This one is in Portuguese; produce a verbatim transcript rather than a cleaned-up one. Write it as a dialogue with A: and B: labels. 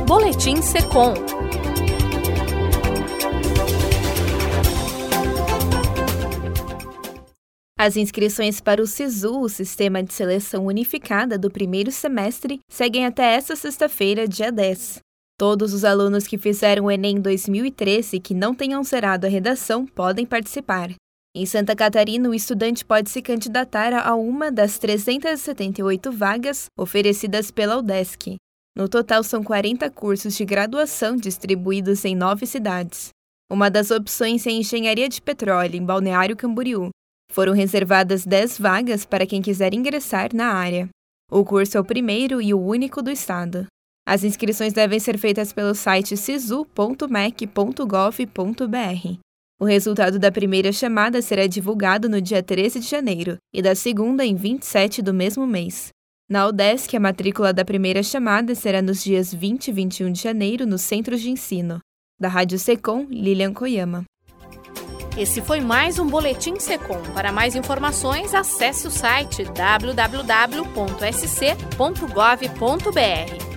A: Boletim Secom. As inscrições para o SISU, o Sistema de Seleção Unificada do primeiro semestre, seguem até esta sexta-feira, dia dez. Todos os alunos que fizeram o Enem dois mil e treze e que não tenham zerado a redação podem participar. Em Santa Catarina, o estudante pode se candidatar a uma das trezentas e setenta e oito vagas oferecidas pela UDESC. No total, são quarenta cursos de graduação distribuídos em nove cidades. Uma das opções é Engenharia de Petróleo, em Balneário Camboriú. Foram reservadas dez vagas para quem quiser ingressar na área. O curso é o primeiro e o único do estado. As inscrições devem ser feitas pelo site sisu ponto mec ponto gov ponto br. O resultado da primeira chamada será divulgado no dia treze de janeiro e da segunda em vinte e sete do mesmo mês. Na UDESC, a matrícula da primeira chamada será nos dias vinte e vinte e um de janeiro nos centros de ensino. Da Rádio Secom, Lilian Koyama.
B: Esse foi mais um Boletim Secom. Para mais informações, acesse o site w w w ponto s c ponto gov ponto br.